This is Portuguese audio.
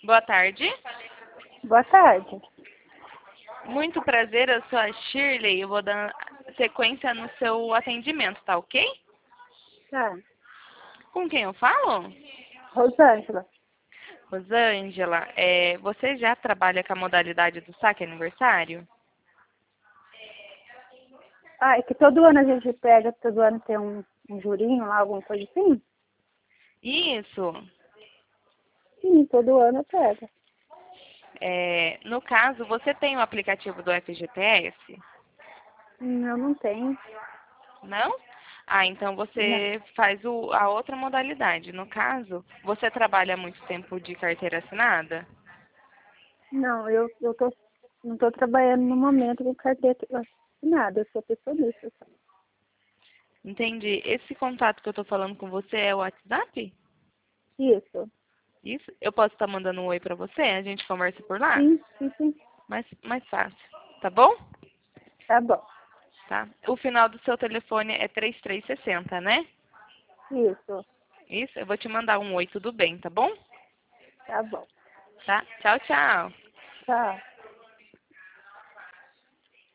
Boa tarde. Boa tarde. Muito prazer, eu sou a Shirley. Eu vou dar sequência no seu atendimento, tá ok? Tá. Com quem eu falo? Rosângela. Rosângela, você já trabalha com a modalidade do saque aniversário? Ah, é que todo ano a gente pega, todo ano tem um jurinho lá, alguma coisa assim? Isso. Sim, todo ano eu pego. No caso, você tem o aplicativo do FGTS? Eu não tenho. Não? Ah, então Não. você faz a outra modalidade. No caso, você trabalha há muito tempo de carteira assinada? Não, não tô trabalhando no momento com carteira assinada, eu sou pessoalista. Só. Entendi. Esse contato que eu tô falando com você é o WhatsApp? Isso. Isso? Eu posso estar mandando um oi pra você? A gente conversa por lá? Sim, sim, sim. Mais fácil. Tá bom? Tá bom. Tá. O final do seu telefone é 3360, né? Isso. Isso? Eu vou te mandar um oi, tudo bem, tá bom? Tá bom. Tá? Tchau, tchau. Tchau.